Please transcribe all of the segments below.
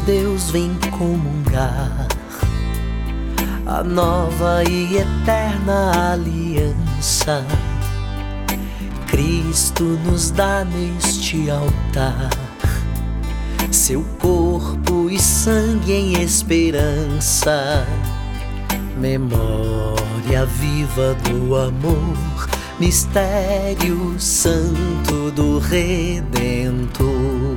Deus, vem comungar a nova e eterna aliança. Cristo nos dá neste altar seu corpo e sangue em esperança, memória viva do amor, mistério santo do Redentor.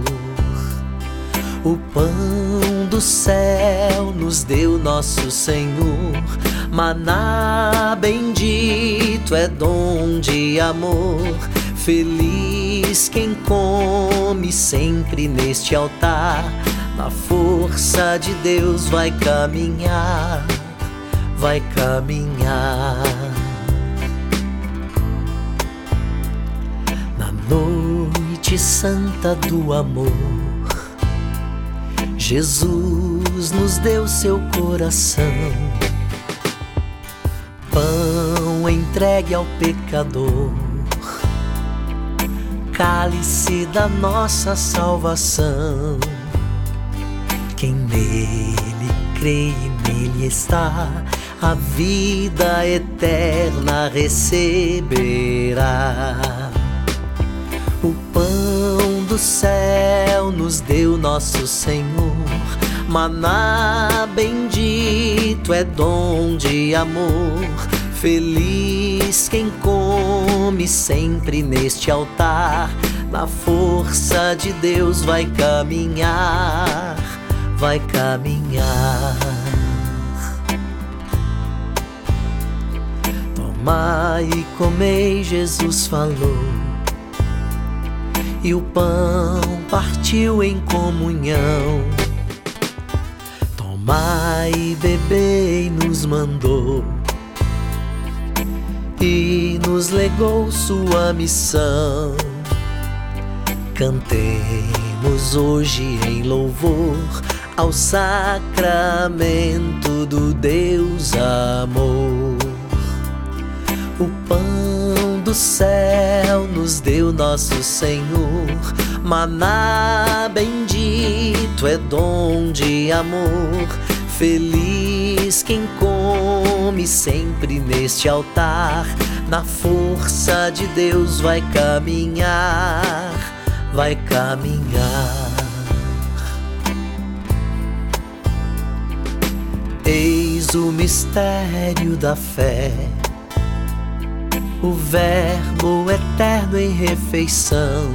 O pão do céu nos deu nosso Senhor, maná bendito é dom de amor. Feliz quem come sempre neste altar, na força de Deus vai caminhar, vai caminhar. Na noite santa do amor, Jesus nos deu seu coração, pão entregue ao pecador, cálice da nossa salvação. Quem nele crê e nele está, a vida eterna receberá. O pão do céu nos deu nosso Senhor, maná bendito é dom de amor. Feliz quem come sempre neste altar, na força de Deus vai caminhar, vai caminhar. Tomai e comei, Jesus falou, e o pão partiu em comunhão. Tomai e bebei nos mandou, e nos legou sua missão. Cantemos hoje em louvor ao sacramento do Deus amor. O pão do céu nos deu nosso Senhor, maná bendito é dom de amor. Feliz quem come sempre neste altar, na força de Deus vai caminhar, vai caminhar. Eis o mistério da fé, o Verbo eterno em refeição,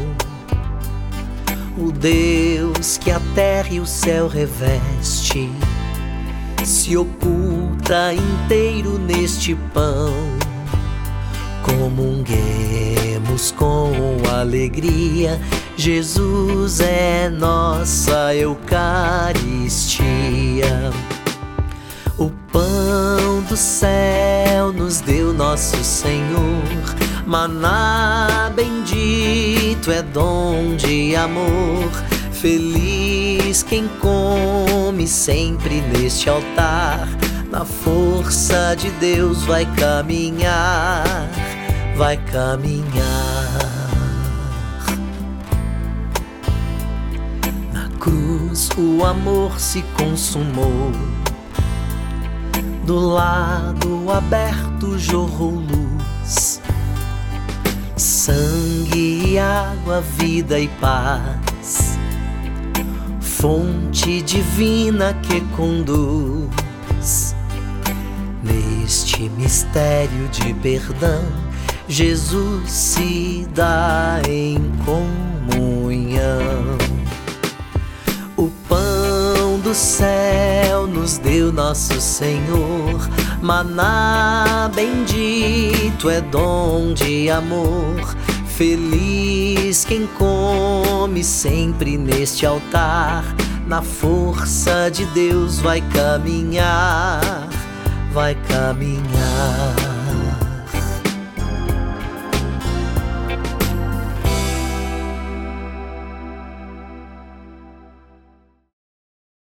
o Deus que a terra e o céu reveste, se oculta inteiro neste pão. Comunguemos com alegria, Jesus é nossa Eucaristia. O pão do céu nos deu nosso Senhor, maná bendito é dom de amor. Feliz quem come sempre neste altar, na força de Deus vai caminhar, vai caminhar. Na cruz o amor se consumou, do lado aberto jorrou luz, sangue e água, vida e paz, fonte divina que conduz. Neste mistério de perdão, Jesus se dá em comunhão. O pão do céu nos deu nosso Senhor, maná bendito é dom de amor. Feliz quem come sempre neste altar, na força de Deus vai caminhar, vai caminhar.